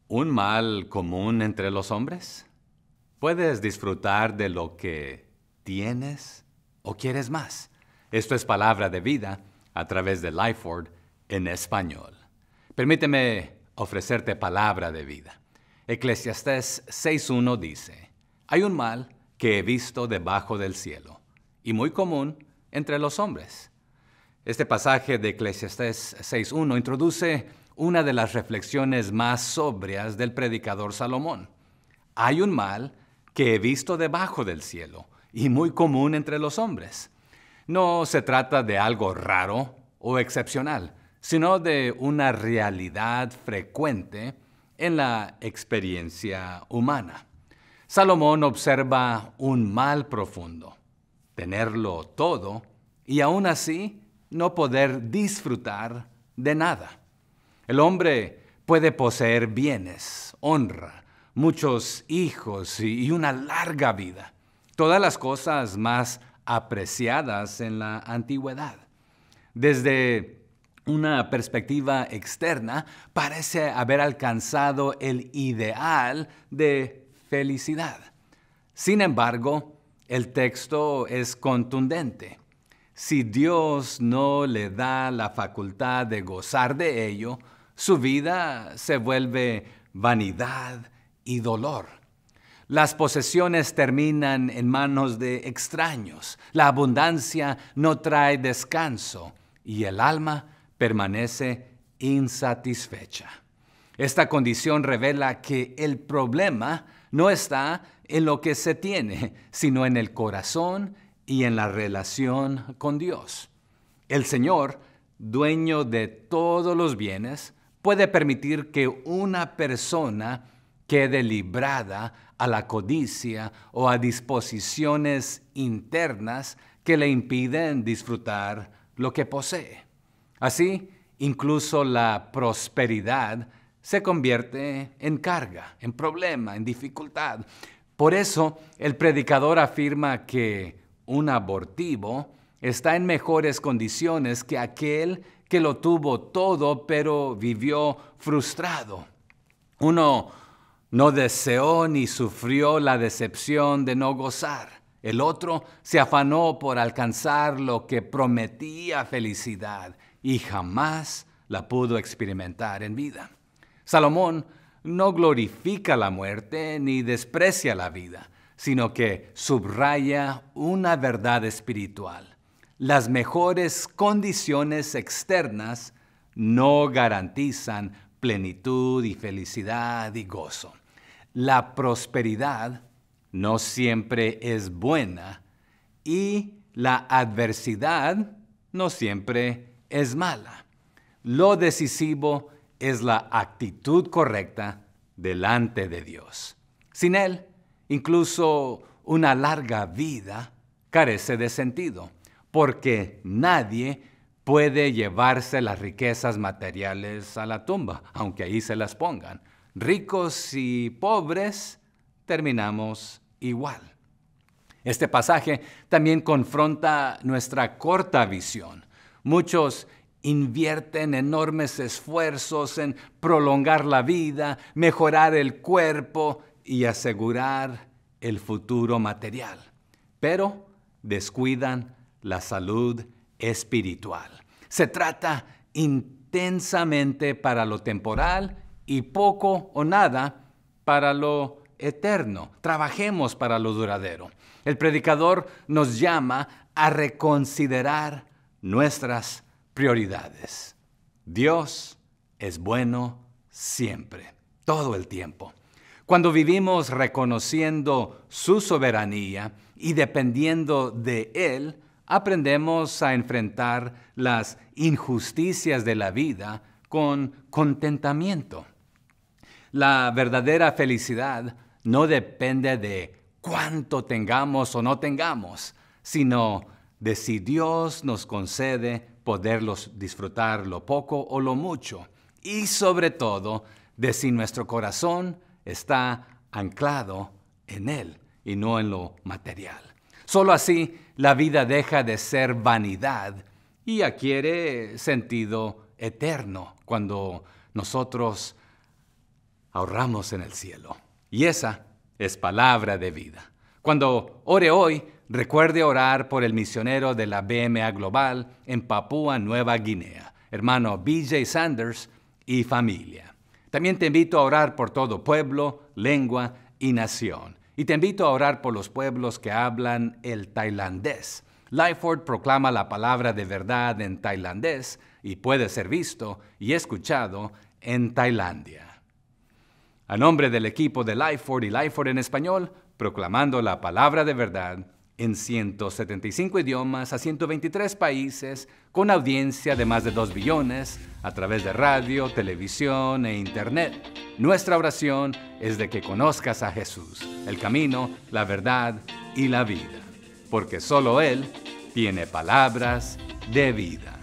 ¿Un mal común entre los hombres? ¿Puedes disfrutar de lo que tienes o quieres más? Esto es Palabra de Vida a través de Lifeword en español. Permíteme ofrecerte palabra de vida. Eclesiastés 6.1 dice: Hay un mal que he visto debajo del cielo y muy común entre los hombres. Este pasaje de Eclesiastés 6.1 introduce una de las reflexiones más sobrias del predicador Salomón. Hay un mal que he visto debajo del cielo y muy común entre los hombres. No se trata de algo raro o excepcional, sino de una realidad frecuente en la experiencia humana. Salomón observa un mal profundo: tenerlo todo y aún así no poder disfrutar de nada. El hombre puede poseer bienes, honra, muchos hijos y una larga vida, todas las cosas más apreciadas en la antigüedad. Desde una perspectiva externa, parece haber alcanzado el ideal de felicidad. Sin embargo, el texto es contundente. Si Dios no le da la facultad de gozar de ello, su vida se vuelve vanidad y dolor. Las posesiones terminan en manos de extraños, la abundancia no trae descanso y el alma permanece insatisfecha. Esta condición revela que el problema no está en lo que se tiene, sino en el corazón y en la relación con Dios. El Señor, dueño de todos los bienes, puede permitir que una persona quede librada a la codicia o a disposiciones internas que le impiden disfrutar lo que posee. Así, incluso la prosperidad se convierte en carga, en problema, en dificultad. Por eso, el predicador afirma que un abortivo está en mejores condiciones que aquel que lo tuvo todo, pero vivió frustrado. Uno no deseó ni sufrió la decepción de no gozar. El otro se afanó por alcanzar lo que prometía felicidad y jamás la pudo experimentar en vida. Salomón no glorifica la muerte ni desprecia la vida, sino que subraya una verdad espiritual. Las mejores condiciones externas no garantizan plenitud y felicidad y gozo. La prosperidad no siempre es buena y la adversidad no siempre es mala. Lo decisivo es la actitud correcta delante de Dios. Sin Él, incluso una larga vida carece de sentido, porque nadie puede llevarse las riquezas materiales a la tumba, aunque ahí se las pongan. Ricos y pobres terminamos igual. Este pasaje también confronta nuestra corta visión. Muchos invierten enormes esfuerzos en prolongar la vida, mejorar el cuerpo y asegurar el futuro material, pero descuidan la salud espiritual. Se trata intensamente para lo temporal y poco o nada para lo eterno. Trabajemos para lo duradero. El predicador nos llama a reconsiderar nuestras prioridades. Dios es bueno siempre, todo el tiempo. Cuando vivimos reconociendo su soberanía y dependiendo de Él, aprendemos a enfrentar las injusticias de la vida con contentamiento. La verdadera felicidad no depende de cuánto tengamos o no tengamos, sino de si Dios nos concede poderlos disfrutar lo poco o lo mucho, y sobre todo de si nuestro corazón está anclado en Él y no en lo material. Solo así la vida deja de ser vanidad y adquiere sentido eterno cuando nosotros ahorramos en el cielo. Y esa es palabra de vida. Cuando ore hoy, recuerde orar por el misionero de la BMA Global en Papúa Nueva Guinea, hermano B.J. Sanders y familia. También te invito a orar por todo pueblo, lengua y nación. Y te invito a orar por los pueblos que hablan el tailandés. Lifeword proclama la palabra de verdad en tailandés y puede ser visto y escuchado en Tailandia. A nombre del equipo de Lifeword y Lifeword en español, proclamando la palabra de verdad en 175 idiomas a 123 países, con audiencia de más de 2 billones, a través de radio, televisión e internet. Nuestra oración es de que conozcas a Jesús, el camino, la verdad y la vida, porque solo Él tiene palabras de vida.